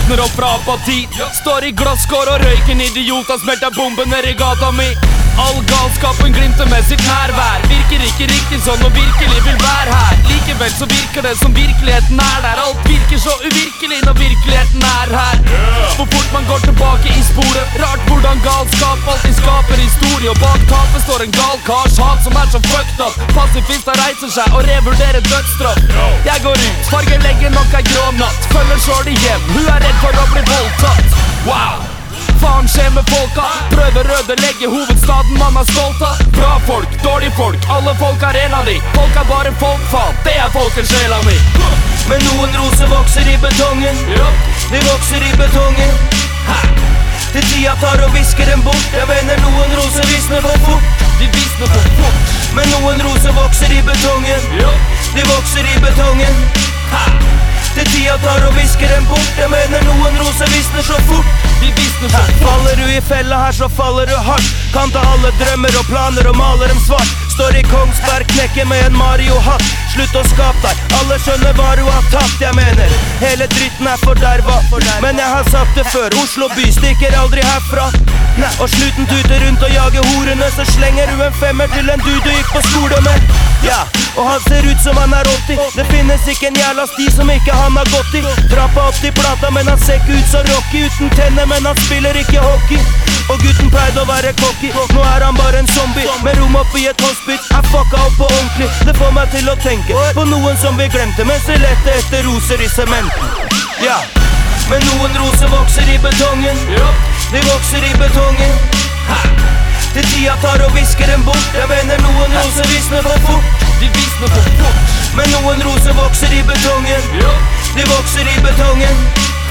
våkner opp fra apati. Står i glasskår og røyken idioter, smelter bomben ned i gata mi. All galskapen glimter med sitt nærvær. Virker ikke riktig sånn og virkelig vil være her. Likevel så virker det som virkeligheten er der. Alt virker så uvirkelig når virkeligheten er her. Hvor fort man går tilbake i sporet. Rart hvordan galskap alltid skaper historie. Og bak tapet står en gal kars hat som er så fucked up. Pasifister reiser seg og revurderer dødsstraff. Jeg går ut, fargelegger nok ei grå natt. Følger shorty hjem, hun er redd for å bli voldtatt. Wow! Faen skjer med folka, prøver ødelegge hovedstaden man er stolt av. Bra folk, dårlig folk, alle folk er en av de. Folk er bare folk, faen, det er folkens sjela mi. Men noen roser vokser i betongen. De vokser i betongen. Til tida tar og visker dem bort. Jeg mener noen roser visner for fort. De visner for fort. Men noen roser vokser i betongen. De vokser i betongen. Til tida tar og visker dem bort. Jeg mener noen roser visner så fort. De visner så fort. Faller du i fella her, så faller du hardt. Kan ta alle drømmer og planer og maler dem svart. Står i Kongsberg, knekker med en Mario-hatt. Slutt å skape deg, alle skjønner hva du har tapt. Jeg mener, hele dritten er forderva. Men jeg har sagt det før, Oslo by stikker aldri herfra. Og slutten tuter rundt og jager horene. Så slenger du en femmer til en dude du gikk på skole med. Ja, og han ser ut som han er 80. Det finnes ikke en jævla sti som ikke han har gått i. Trappa opp til plata, men han ser ikke ut som Rocky. Uten tenner, men han spiller ikke hockey. Og gutten pleide å være cocky, nå er han bare en zombie. Med rom oppi et hospice, er fucka opp på ordentlig. Det får meg til å tenke på noen som vi glemte, mens vi lette etter roser i sementen. Ja, men noen roser vokser i betongen. De vokser i betongen. Til tida tar og visker dem bort. Jeg mener noen roser visner for fort. De visner for fort. Men noen roser vokser i betongen. De vokser i betongen.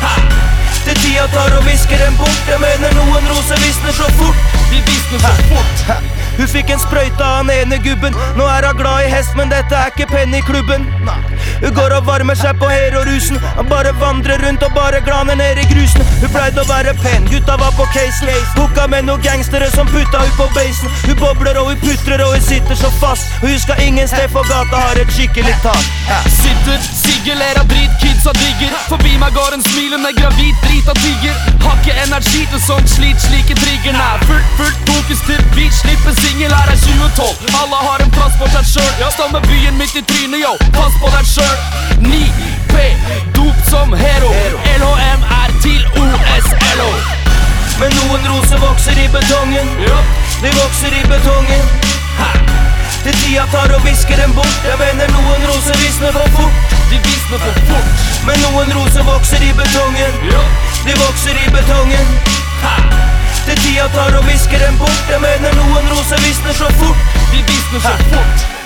Til tida tar og visker dem bort. Jeg mener noen roser visner så fort. De visner så fort. Hun fikk en sprøyte av han ene gubben. Nå er hun glad i hest, men dette er ikke pennyklubben. Hun går og varmer seg på hero-rusen. Han bare vandrer rundt og bare glaner ned i grusen. Hun pleide å være pen, gutta var på casen. Hooka med noen gangstere som putta hun på basen. Hun bobler og hun putrer og hun sitter så fast. Og hun skal ingen sted for gata har et skikkelig tak. Sitter, siggeler av drit, kidsa digger. Forbi meg går en smilende gravid drita tigger. Har ikke energi til sånn slit, slike triggerne er fullt fokus til beat, slipper singel her er 2012. Alle har en plass for seg selv. Stammer byen midt i trynet, yo, pass på deg selv. 9P, dop som hero. LHM er til OSLO. Men noen roser vokser i betongen. De vokser i betongen. Til tida tar og visker dem bort. Jeg mener noen roser visner for fort. De visner for fort. Men noen roser vokser i betongen. De vokser i betongen. Til tida tar og visker dem bort. Jeg mener noen roser visner så fort. De visner så fort.